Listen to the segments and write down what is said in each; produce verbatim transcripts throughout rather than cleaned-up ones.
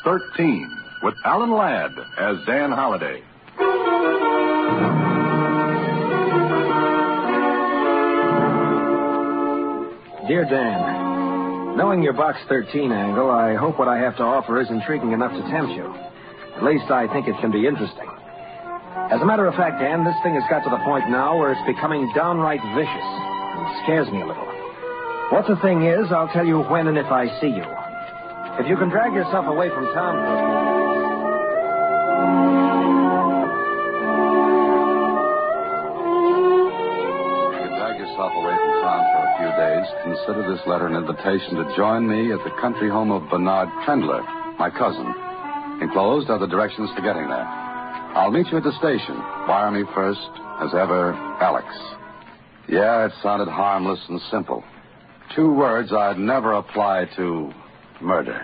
thirteen with Alan Ladd as Dan Holliday. Dear Dan, knowing your Box thirteen angle, I hope what I have to offer is intriguing enough to tempt you. At least I think it can be interesting. As a matter of fact, Dan, this thing has got to the point now where it's becoming downright vicious. It scares me a little. What the thing is, I'll tell you when and if I see you. If you can drag yourself away from town... If you drag yourself away from town for a few days, consider this letter an invitation to join me at the country home of Bernard Trendler, my cousin. Enclosed are the directions to getting there. I'll meet you at the station. Wire me first, as ever, Alex. Yeah, it sounded harmless and simple. Two words I'd never apply to murder.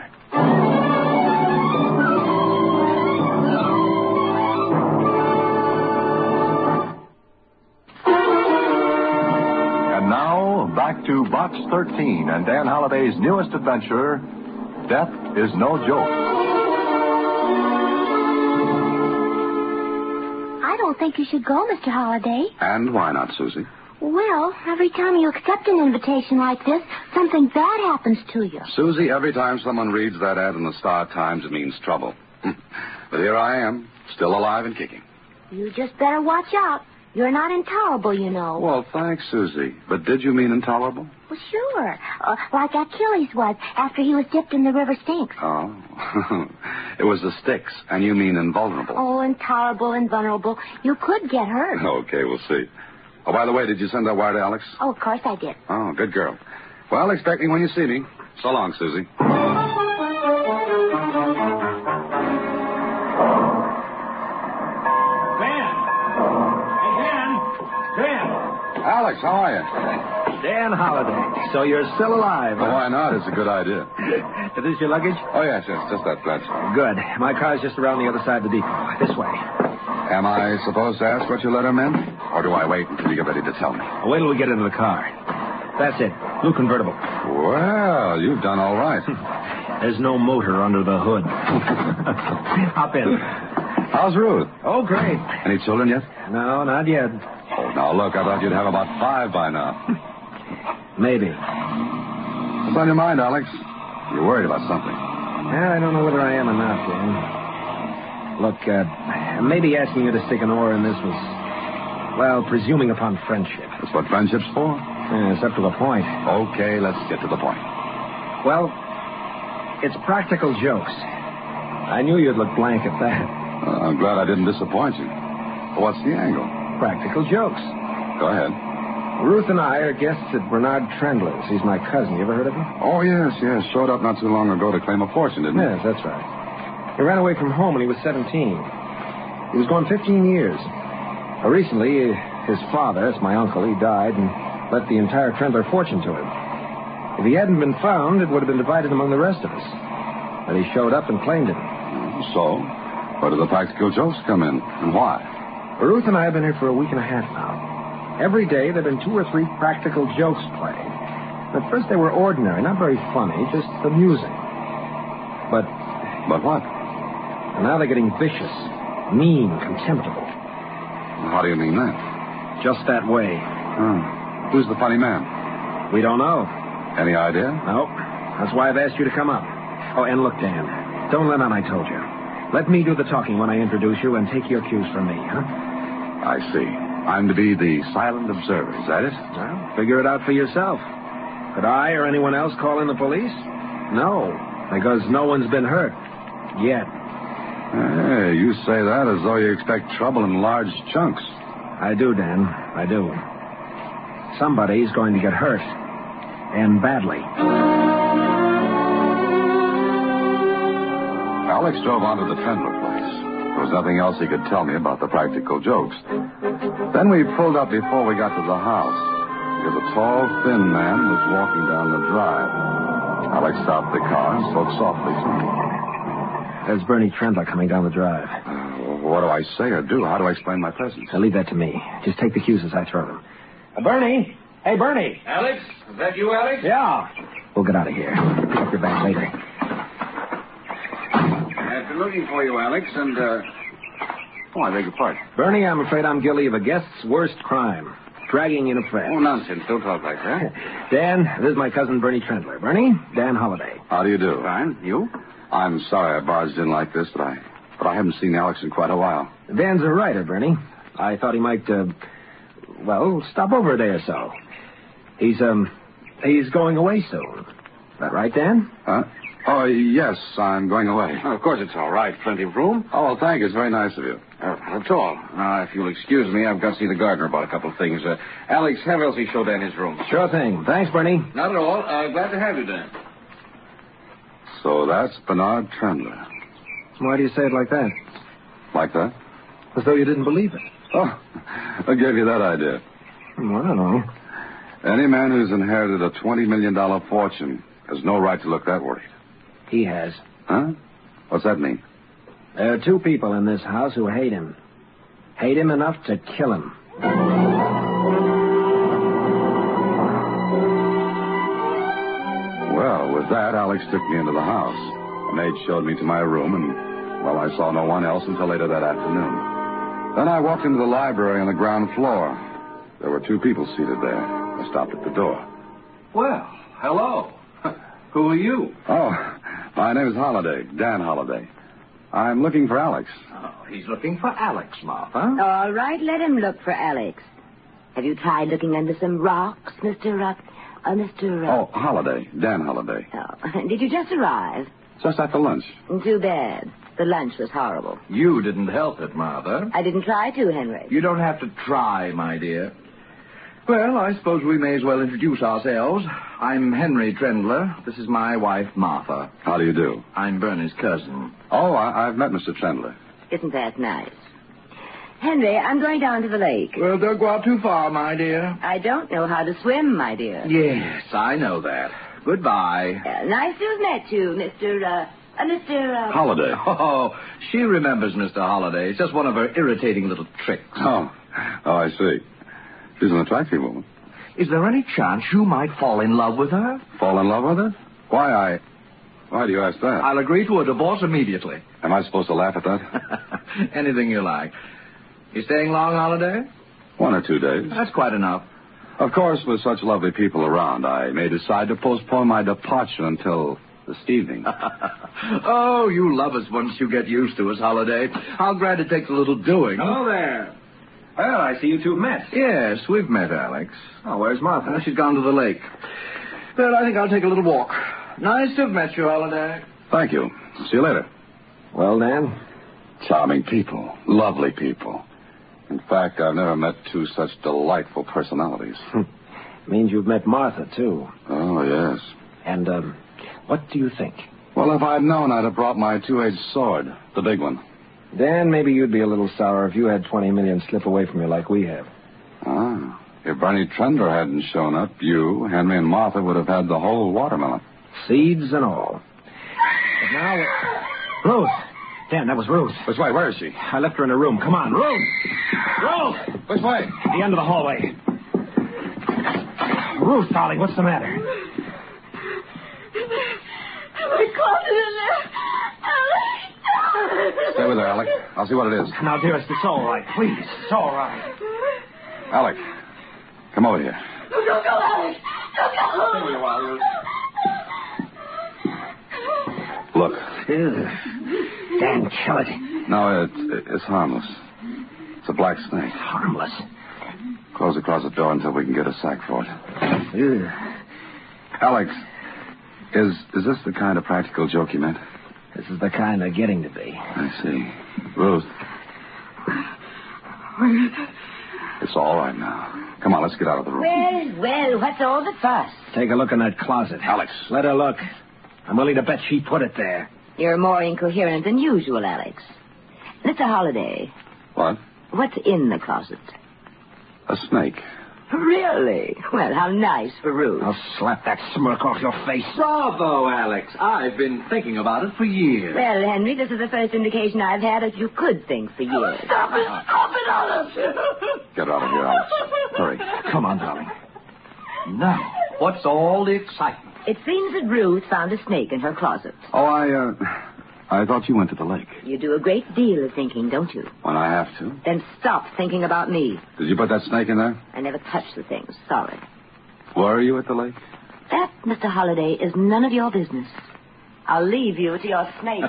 And now, back to Box thirteen and Dan Holliday's newest adventure, Death is No Joke. I don't think you should go, Mister Holliday. And why not, Susie? Well, every time you accept an invitation like this, something bad happens to you. Susie, every time someone reads that ad in the Star Times, it means trouble. But here I am, still alive and kicking. You just better watch out. You're not intolerable, you know. Well, thanks, Susie. But did you mean intolerable? Well, sure. Uh, like Achilles was after he was dipped in the river Styx. Oh. It was the Styx, and you mean invulnerable. Oh, intolerable, invulnerable. You could get hurt. Okay, we'll see. Oh, by the way, did you send that wire to Alex? Oh, of course I did. Oh, good girl. Well, expect me when you see me. So long, Susie. Dan! Hey, Dan! Dan! Alex, how are you? Dan Holliday. So you're still alive, Well, huh? why not? It's a good idea. Is this your luggage? Oh, yes, yes, just that pledge. Good. My car's just around the other side of the depot. This way. Am I supposed to ask what your letter meant? Or do I wait until you get ready to tell me? Wait till we get into the car. That's it. Blue convertible. Well, you've done all right. There's no motor under the hood. Hop in. How's Ruth? Oh, great. Any children yet? No, not yet. Oh, now, look, I thought you'd have about five by now. Maybe. What's on your mind, Alex? You're worried about something. Yeah, I don't know whether I am or not, Dan. Look, uh, maybe asking you to stick an oar in this was, well, presuming upon friendship. That's what friendship's for? Yeah, it's up to the point. Okay, let's get to the point. Well, it's practical jokes. I knew you'd look blank at that. Uh, I'm glad I didn't disappoint you. Well, what's the angle? Practical jokes. Go ahead. Ruth and I are guests at Bernard Trendler's. He's my cousin. You ever heard of him? Oh, yes, yes. Showed up not too long ago to claim a fortune, didn't he? Yes, that's right. He ran away from home when he was seventeen. He was gone fifteen years. Uh, recently, his father, that's my uncle, he died and left the entire Trendler fortune to him. If he hadn't been found, it would have been divided among the rest of us. But he showed up and claimed it. So, where do the practical jokes come in, and why? Ruth and I have been here for a week and a half now. Every day there have been two or three practical jokes played. At first they were ordinary, not very funny, just amusing. But... But what? And now they're getting vicious, mean, contemptible. How do you mean that? Just that way. Hmm. Who's the funny man? We don't know. Any idea? Nope. That's why I've asked you to come up. Oh, and look, Dan, don't let on I told you. Let me do the talking when I introduce you and take your cues from me, huh? I see. I'm to be the silent observer, is that it? Well, figure it out for yourself. Could I or anyone else call in the police? No, because no one's been hurt. Yet. Hey, you say that as though you expect trouble in large chunks. I do, Dan. I do. Somebody's going to get hurt. And badly. Alex drove on to the Trendler place. There was nothing else he could tell me about the practical jokes. Then we pulled up before we got to the house, because a tall, thin man was walking down the drive. Alex stopped the car and spoke softly to me. There's Bernie Trendler coming down the drive. Uh, what do I say or do? How do I explain my presence? Now, leave that to me. Just take the cues as I throw them. Uh, Bernie! Hey, Bernie! Alex? Is that you, Alex? Yeah. We'll get out of here. Pick up your bag later. I've been looking for you, Alex, and, uh... Oh, I beg your pardon. Bernie, I'm afraid I'm guilty of a guest's worst crime. Dragging in a friend. Oh, nonsense. Don't talk like that. Dan, this is my cousin Bernie Trendler. Bernie, Dan Holliday. How do you do? Fine. You? I'm sorry I barged in like this, but I but I haven't seen Alex in quite a while. Dan's a writer, Bernie. I thought he might, uh, well, stop over a day or so. He's, um, he's going away soon. Is that right, Dan? Huh? Oh, yes, I'm going away. Oh, of course it's all right. Plenty of room. Oh, well, thank you. It's very nice of you. Uh, that's all. Now, if you'll excuse me, I've got to see the gardener about a couple of things. Uh, Alex, have Elsie show Dan his room. Sure thing. Thanks, Bernie. Not at all. Uh, glad to have you, Dan. So that's Bernard Trendler. Why do you say it like that? Like that? As though you didn't believe it. Oh, what gave you that idea? Well, I don't know. Any man who's inherited a twenty million dollars fortune has no right to look that worried. He has. Huh? What's that mean? There are two people in this house who hate him. Hate him enough to kill him. Well, with that, Alex took me into the house. The maid showed me to my room, and, well, I saw no one else until later that afternoon. Then I walked into the library on the ground floor. There were two people seated there. I stopped at the door. Well, hello. Who are you? Oh, my name is Holliday, Dan Holliday. I'm looking for Alex. Oh, he's looking for Alex, Martha. All right, let him look for Alex. Have you tried looking under some rocks, Mister Uh, uh, Mister Uh... Oh, Holliday, Dan Holliday. Oh, did you just arrive? Just after lunch. Too bad. The lunch was horrible. You didn't help it, Martha. I didn't try to, Henry. You don't have to try, my dear. Well, I suppose we may as well introduce ourselves. I'm Henry Trendler. This is my wife, Martha. How do you do? I'm Bernie's cousin. Oh, I- I've met Mister Trendler. Isn't that nice? Henry, I'm going down to the lake. Well, don't go out too far, my dear. I don't know how to swim, my dear. Yes, I know that. Goodbye. Uh, nice to have met you, Mister Uh, uh, Mister Uh... Holliday. Oh, she remembers Mister Holliday. It's just one of her irritating little tricks. Oh, oh, I see. She's an attractive woman. Is there any chance you might fall in love with her? Fall in love with her? Why, I... Why do you ask that? I'll agree to a divorce immediately. Am I supposed to laugh at that? Anything you like. You staying long, Holiday? One or two days. That's quite enough. Of course, with such lovely people around, I may decide to postpone my departure until this evening. Oh, you love us once you get used to us, Holiday. How glad it takes a little doing. Hello there. Well, I see you two met. Yes, we've met, Alex. Oh, where's Martha? Uh, she's gone to the lake. Well, I think I'll take a little walk. Nice to have met you, Holiday. Thank you. See you later. Well, Dan? Charming people. Lovely people. In fact, I've never met two such delightful personalities. Means you've met Martha, too. Oh, yes. And, um, what do you think? Well, if I'd known, I'd have brought my two-edged sword, the big one. Dan, maybe you'd be a little sour if you had twenty million slip away from you like we have. Ah. If Bernie Trendler hadn't shown up, you, Henry, and Martha would have had the whole watermelon. Seeds and all. But now... Ruth! Dan, that was Ruth. Which way? Where is she? I left her in her room. Come on, Ruth! Ruth! Which way? At the end of the hallway. Ruth, darling, what's the matter? My closet in there. Alex! Stay with her, Alec. I'll see what it is. Now, dearest, it's all right. Please, it's all right. Alec, come over here. Don't go, Alex! Don't go! Stay with her while you... Look. Dan, kill it. No, it, it's harmless. It's a black snake. Harmless. Close the closet door until we can get a sack for it. Ew. Alex, is is this the kind of practical joke you meant? This is the kind they're getting to be. I see. Ruth. It's all right now. Come on, let's get out of the room. Well, well, what's all the fuss? Take a look in that closet. Alex. Let her look. I'm willing to bet she put it there. You're more incoherent than usual, Alex. Mister Holliday, What? what's in the closet? A snake. Really? Well, how nice for Ruth. I'll slap that smirk off your face. Bravo, Alex. I've been thinking about it for years. Well, Henry, this is the first indication I've had that you could think for years. Stop it! Stop it, Alex! Get out of here, Alex. Hurry. Come on, darling. Now, what's all the excitement? It seems that Ruth found a snake in her closet. Oh, I, uh... I thought you went to the lake. You do a great deal of thinking, don't you? When I have to. Then stop thinking about me. Did you put that snake in there? I never touched the thing. Sorry. Were you at the lake? That, Mister Holliday, is none of your business. I'll leave you to your snake.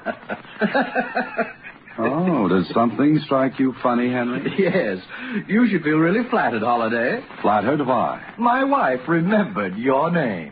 Oh, does something strike you funny, Henry? Yes. You should feel really flattered, Holiday. Flattered? Why? My wife remembered your name.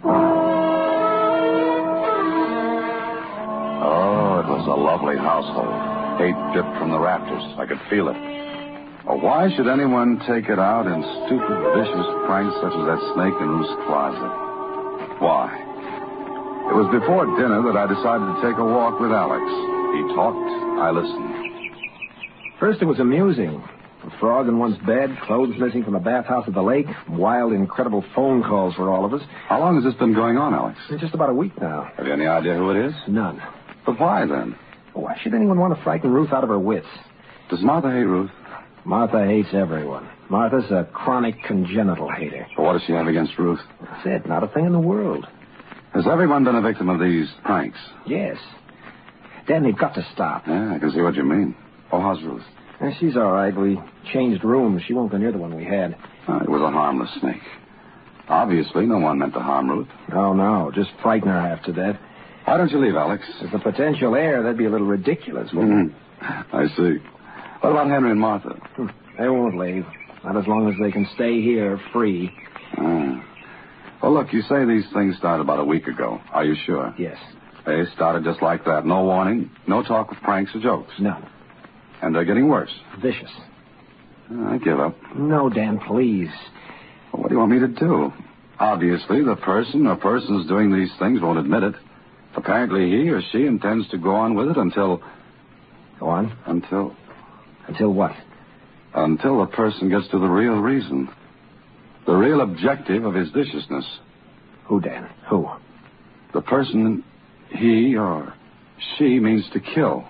Oh, it was a lovely household. Hate dripped from the rafters. I could feel it. Oh, why should anyone take it out in stupid, vicious pranks such as that snake in Ruth's closet? Why? It was before dinner that I decided to take a walk with Alex. He talked, I listened. First, it was amusing. A frog in one's bed, clothes missing from the bathhouse at the lake, wild, incredible phone calls for all of us. How long has this been going on, Alex? It's just about a week now. Have you any idea who it is? None. But why, then? Why should anyone want to frighten Ruth out of her wits? Does Martha hate Ruth? Martha hates everyone. Martha's a chronic congenital hater. But what does she have against Ruth? That's it. Not a thing in the world. Has everyone been a victim of these pranks? Yes. Dan, they've got to stop. Yeah, I can see what you mean. Oh, how's Ruth? Uh, she's all right. We changed rooms. She won't go near the one we had. Oh, it was a harmless snake. Obviously, no one meant to harm Ruth. No, no. Just frighten her half to death. Why don't you leave, Alex? As a potential heir, that'd be a little ridiculous, wouldn't it? Mm-hmm. I see. What about Henry and Martha? Hmm. They won't leave. Not as long as they can stay here free. Ah. Well, look, you say these things started about a week ago. Are you sure? Yes. They started just like that. No warning, no talk of pranks or jokes. None. And they're getting worse. Vicious. I give up. No, Dan, please. Well, what do you want me to do? Obviously, the person or persons doing these things won't admit it. Apparently, he or she intends to go on with it until... Go on? Until... Until what? Until the person gets to the real reason. The real objective of his viciousness. Who, Dan? Who? The person he or she means to kill.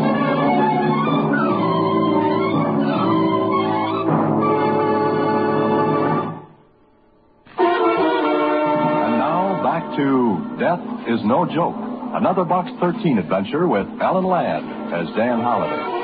And now back to Death is No Joke. Another Box thirteen adventure with Alan Ladd as Dan Holliday.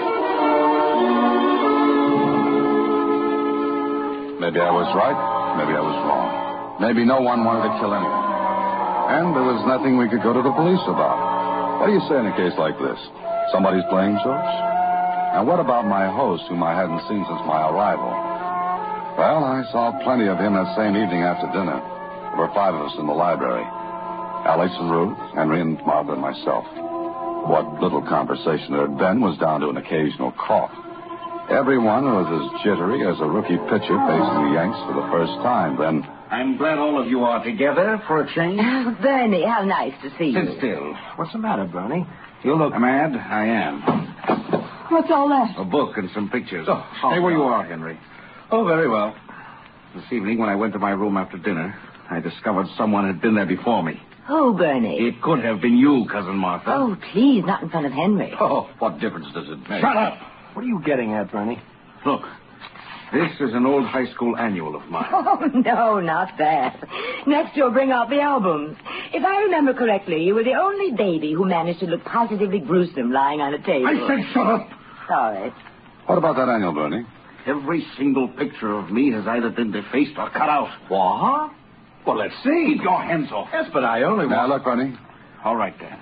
Maybe I was right, maybe I was wrong. Maybe no one wanted to kill anyone. And there was nothing we could go to the police about. What do you say in a case like this? Somebody's playing church? And what about my host, whom I hadn't seen since my arrival? Well, I saw plenty of him that same evening after dinner. There were five of us in the library. Alex and Ruth, Henry and Martha and myself. What little conversation there had been was down to an occasional cough. Everyone was as jittery as a rookie pitcher facing the Yanks for the first time. Then... I'm glad all of you are together for a change. Oh, Bernie, how nice to see you. Sit still. What's the matter, Bernie? You look... Mad? I am. What's all that? A book and some pictures. Oh, Stay oh, where you no. are, Henry. Oh, very well. This evening, when I went to my room after dinner, I discovered someone had been there before me. Oh, Bernie. It could have been you, Cousin Martha. Oh, please, not in front of Henry. Oh, what difference does it make? Shut up! What are you getting at, Bernie? Look, this is an old high school annual of mine. Oh, no, not that. Next, you'll bring out the albums. If I remember correctly, you were the only baby who managed to look positively gruesome lying on a table. I said shut up! Sorry. What about that annual, Bernie? Every single picture of me has either been defaced or cut out. What? Well, let's see. Keep your hands off. Yes, but I only Now, want... look, Bernie. All right, Dan.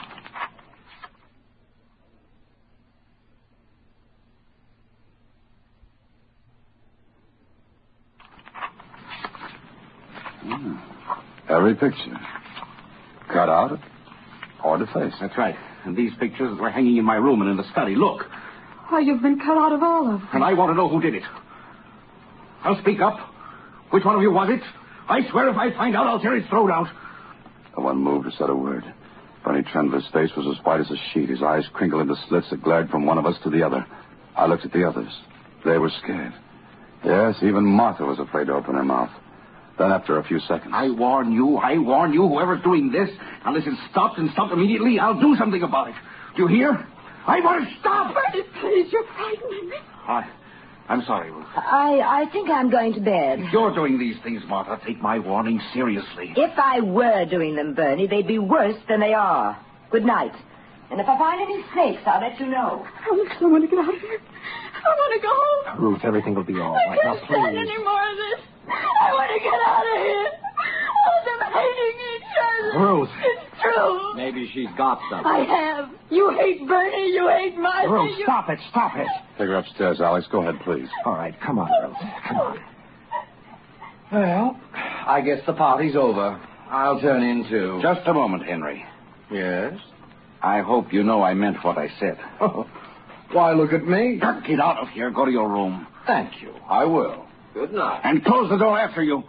Hmm. Every picture. Cut out or defaced. That's right. And these pictures were hanging in my room and in the study. Look. Why, you've been cut out of all of them. And I want to know who did it. I'll speak up. Which one of you was it? I swear if I find out, I'll tear his throat out. No one moved or said a word. Bernie Trendler's face was as white as a sheet. His eyes crinkled into slits that glared from one of us to the other. I looked at the others. They were scared. Yes, even Martha was afraid to open her mouth. Then after a few seconds... I warn you, I warn you, whoever's doing this, unless it's stopped and stopped immediately, I'll do something about it. Do you hear? I want to stop! Bernie, please, you're frightening me. I, I'm sorry, Ruth. I, I think I'm going to bed. If you're doing these things, Martha, take my warning seriously. If I were doing them, Bernie, they'd be worse than they are. Good night. And if I find any snakes, I'll let you know. I want someone to get out of here. I want to go home. Ruth, everything will be all I right. Now, can't stand please. any more of this. I want to get out of here. Oh, them hating each other. Ruth. It's true. Maybe she's got something. I have. You hate Bernie. You hate Marcy. Ruth, you... stop it. Stop it. Take her upstairs, Alex. Go ahead, please. All right, come on, Ruth. Come on. Well, I guess the party's over. I'll turn in, too. Just a moment, Henry. Yes? I hope you know I meant what I said. Oh, why, look at me. Get out of here. Go to your room. Thank you. I will. Good night. And close the door after you.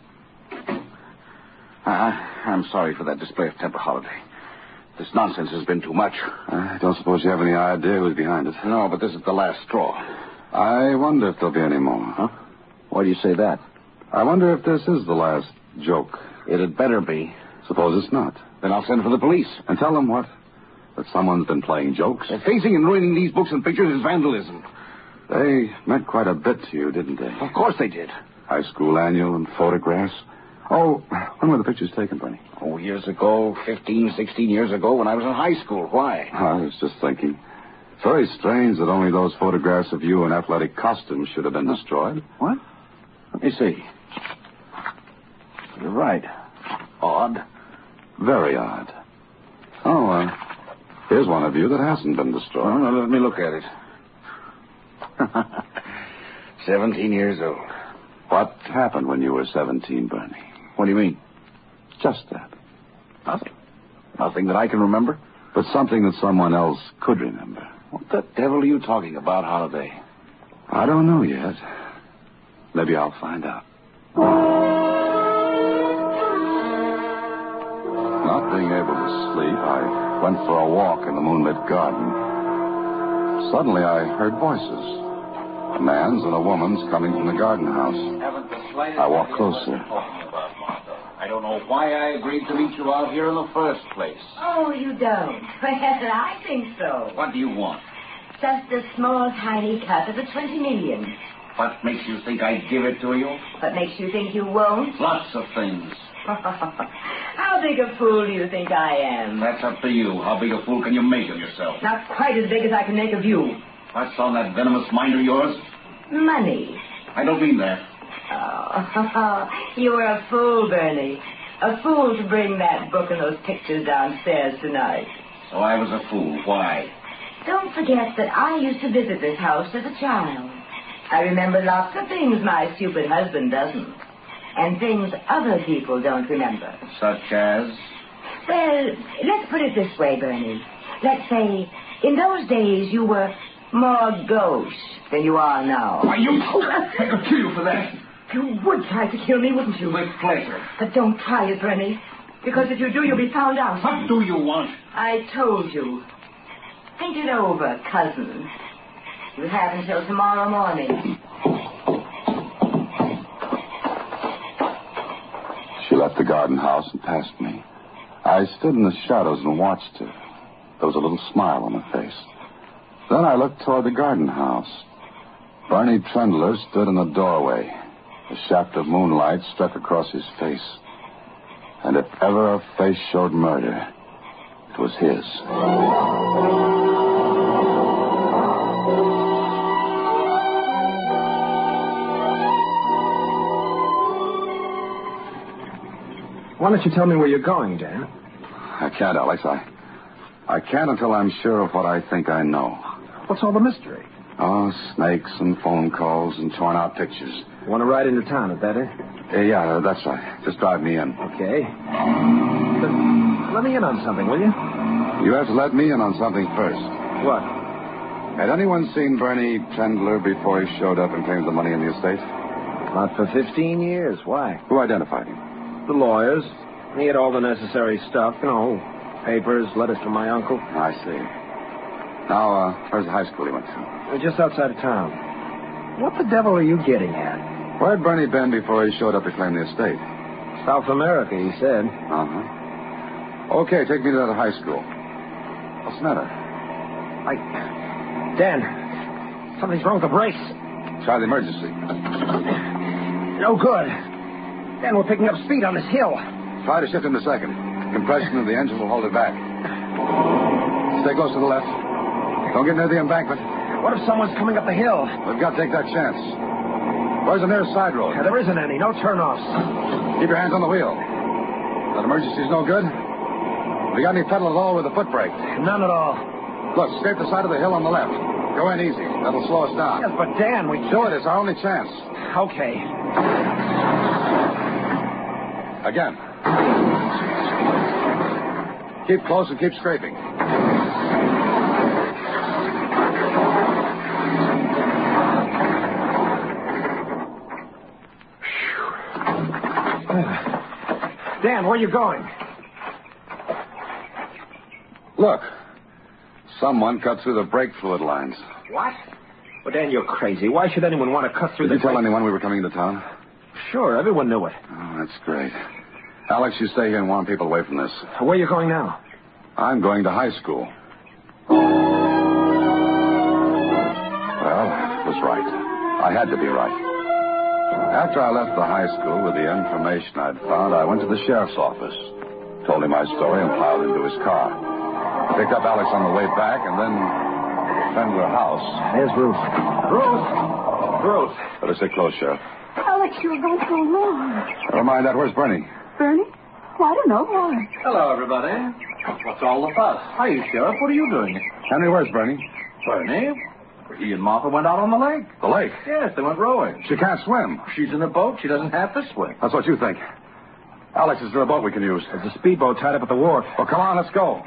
Uh, I'm sorry for that display of temper, Holiday. This nonsense has been too much. I don't suppose you have any idea who's behind it. No, but this is the last straw. I wonder if there'll be any more. Huh? Why do you say that? I wonder if this is the last joke. It had better be. Suppose it's not. Then I'll send for the police. And tell them what? That someone's been playing jokes? Defacing and ruining these books and pictures is vandalism. They meant quite a bit to you, didn't they? Of course they did. High school annual and photographs. Oh, when were the pictures taken, Bernie? Oh, years ago, fifteen, sixteen years ago, when I was in high school. Why? I was just thinking. It's very strange that only those photographs of you in athletic costumes should have been destroyed. What? Let me see. You're right. Odd. Very odd. Oh, uh, here's one of you that hasn't been destroyed. Well, now let me look at it. Seventeen years old. What happened when you were seventeen, Bernie? What do you mean? Just that. Nothing. Nothing that I can remember? But something that someone else could remember. What the devil are you talking about, Holiday? I don't know yet. Maybe I'll find out. Not being able to sleep, I went for a walk in the moonlit garden. Suddenly I heard voices. A man's and a woman's coming from the garden house. I walked closer. I don't know why I agreed to meet you out here in the first place. Oh, you don't? Well, I think so. What do you want? Just a small, tiny cut of the twenty million. What makes you think I'd give it to you? What makes you think you won't? Lots of things. How big a fool do you think I am? That's up to you. How big a fool can you make of yourself? Not quite as big as I can make of you. What's on that venomous mind of yours? Money. I don't mean that. Oh, you were a fool, Bernie. A fool to bring that book and those pictures downstairs tonight. So I was a fool. Why? Don't forget that I used to visit this house as a child. I remember lots of things my stupid husband doesn't. And things other people don't remember. Such as? Well, let's put it this way, Bernie. Let's say, in those days you were more gauche than you are now. Why, you... I could kill you for that. You would try to kill me, wouldn't you? With pleasure. But don't try it, Bernie. Because if you do, you'll be found out. What do you want? I told you. Think it over, cousin. You have until tomorrow morning. She left the garden house and passed me. I stood in the shadows and watched her. There was a little smile on her face. Then I looked toward the garden house. Bernie Trendler stood in the doorway. A shaft of moonlight struck across his face. And if ever a face showed murder, it was his. Why don't you tell me where you're going, Dan? I can't, Alex. I, I can't until I'm sure of what I think I know. What's all the mystery? Oh, snakes and phone calls and torn out pictures. You want to ride into town, is that it? Uh, yeah, that's right. Just drive me in. Okay. But let me in on something, will you? You have to let me in on something first. What? Had anyone seen Bernie Trendler before he showed up and claimed the money in the estate? Not for fifteen years. Why? Who identified him? The lawyers. He had all the necessary stuff, you know, papers, letters from my uncle. I see. Now, uh, where's the high school he went to? Uh, Just outside of town. What the devil are you getting at? Where had Bernie been before he showed up to claim the estate? South America, he said. Uh-huh. Okay, take me to that high school. What's the matter? I... Dan, something's wrong with the brakes. Try the emergency. No good. Dan, we're picking up speed on this hill. Try to shift in a second. Compression of the engine will hold it back. Stay close to the left. Don't get near the embankment. What if someone's coming up the hill? We've got to take that chance. Where's the nearest side road? Yeah, there isn't any. No turnoffs. Keep your hands on the wheel. That emergency's no good? Have you got any pedal at all with a foot brake? None at all. Look, scrape the side of the hill on the left. Go in easy. That'll slow us down. Yes, but Dan, we... Do it. It's our only chance. Okay. Again. Keep close and keep scraping. Dan, where are you going? Look. Someone cut through the brake fluid lines. What? Well, Dan, you're crazy. Why should anyone want to cut through Did the you tell brake... anyone we were coming into town? Sure, everyone knew it. Oh, that's great. Alex, you stay here and warn people away from this. Where are you going now? I'm going to high school. Well, it was right. I had to be right. After I left the high school with the information I'd found, I went to the sheriff's office, told him my story, and plowed into his car. I picked up Alex on the way back, and then Trendler House. There's Ruth. Ruth! Ruth! Better stay close, Sheriff. Alex, you were gone so long. Never mind that. Where's Bernie? Bernie? Well, I don't know why. Hello, everybody. What's all the fuss? Hi, Sheriff. What are you doing? Henry, where's Bernie? Bernie? He and Martha went out on the lake. The lake. Yes, they went rowing. She can't swim. She's in a boat. She doesn't have to swim. That's what you think. Alex, is there a boat we can use? There's a speedboat tied up at the wharf. Well, come on, let's go.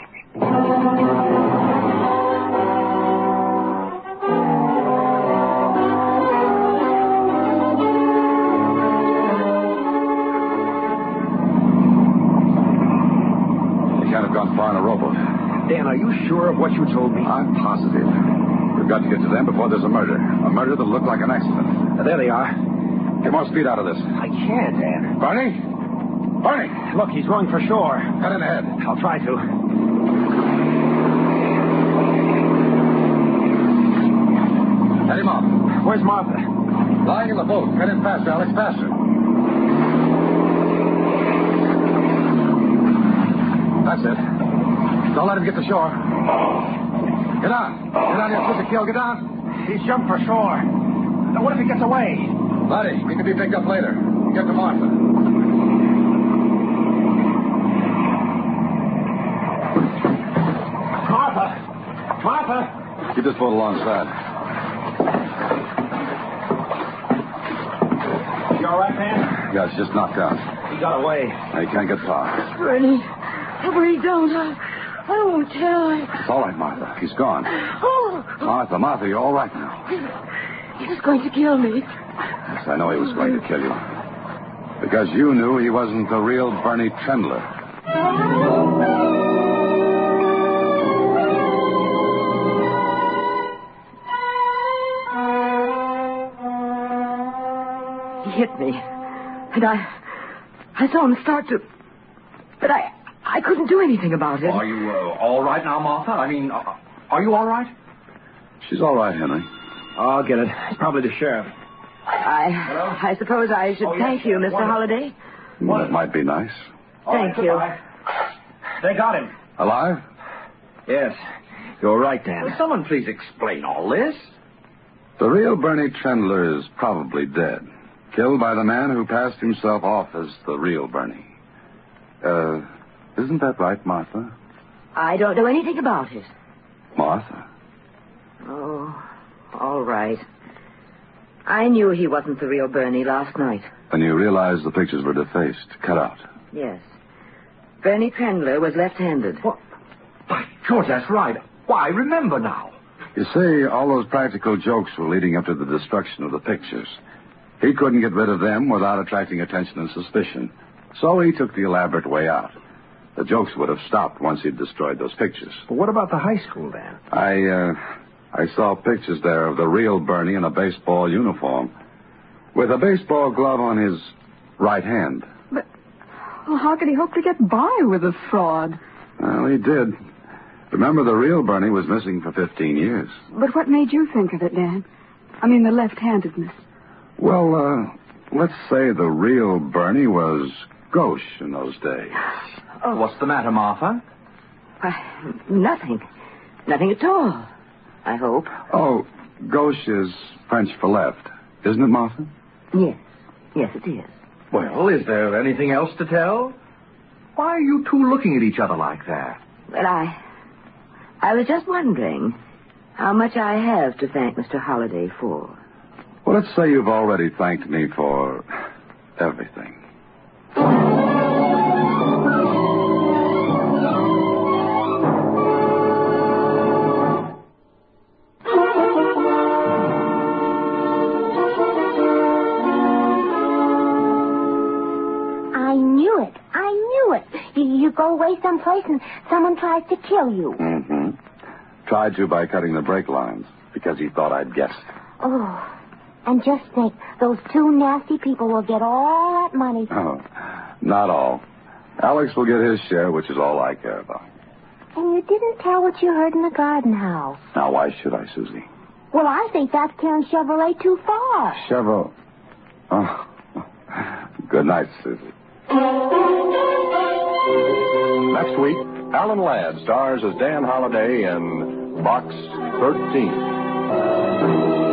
You can't have gone far in a rowboat. Dan, are you sure of what you told me? I'm positive. We've got to get to them before there's a murder. A murder that'll look like an accident. Uh, there they are. Get more speed out of this. I can't, Dan. Barney? Barney! Look, he's rowing for shore. Cut in ahead. I'll try to. Head him off. Where's Martha? Lying in the boat. Get in faster, Alex, faster. That's it. Don't let him get to shore. Get on. Get on, you sister kill. Get on. He's jumped for shore. Now, what if he gets away? Buddy, he can be picked up later. Get to Martha. Martha! Martha! Keep this boat alongside. You all right, man? Yeah, it's just knocked out. He got away. Now, you can't get far. Bernie, please don't. I, I won't tell. I... It's all right, Martha. He's gone. Oh, Martha, Martha, you're all right now. he was going to kill me. Yes, I know he was going to kill you. Because you knew he wasn't the real Bernie Trendler. He hit me. And I... I saw him start to... But I... I couldn't do anything about it. Are you uh, all right now, Martha? I mean, uh, are you all right? She's all right, Henry. I'll get it. It's probably the sheriff. I... I suppose I should Oh, yes, thank you, Mister wonderful. Holliday. Well, that might be nice. Thank you. They got him. Alive? Yes. You're right, Dan. Will someone please explain all this? The real Bernie Trendler is probably dead. Killed by the man who passed himself off as the real Bernie. Uh, isn't that right, Martha? I don't know anything about it. Martha? Oh, all right. I knew he wasn't the real Bernie last night. When you realized the pictures were defaced, cut out. Yes. Bernie Trendler was left-handed. What? By George, that's right. Why, remember now. You see, all those practical jokes were leading up to the destruction of the pictures. He couldn't get rid of them without attracting attention and suspicion. So he took the elaborate way out. The jokes would have stopped once he'd destroyed those pictures. But what about the high school, Dan? I, uh, I saw pictures there of the real Bernie in a baseball uniform, with a baseball glove on his right hand. But well, how could he hope to get by with a fraud? Well, he did. Remember, the real Bernie was missing for fifteen years. But what made you think of it, Dan? I mean, the left-handedness. Well, uh, let's say the real Bernie was gauche in those days. Oh, what's the matter, Martha? Uh, nothing. Nothing at all, I hope. Oh, gauche is French for left. Isn't it, Martha? Yes. Yes, it is. Well, is there anything else to tell? Why are you two looking at each other like that? Well, I... I was just wondering how much I have to thank Mister Holliday for. Well, let's say you've already thanked me for everything. I knew it. I knew it. You, you go away someplace and someone tries to kill you. Mm-hmm. Tried to by cutting the brake lines because he thought I'd guessed. Oh, and just think, those two nasty people will get all that money. Oh, not all. Alex will get his share, which is all I care about. And you didn't tell what you heard in the garden house. Now, why should I, Susie? Well, I think that's carrying Chevrolet too far. Chevrolet. Oh. Good night, Susie. Next week, Alan Ladd stars as Dan Holliday in Box thirteen.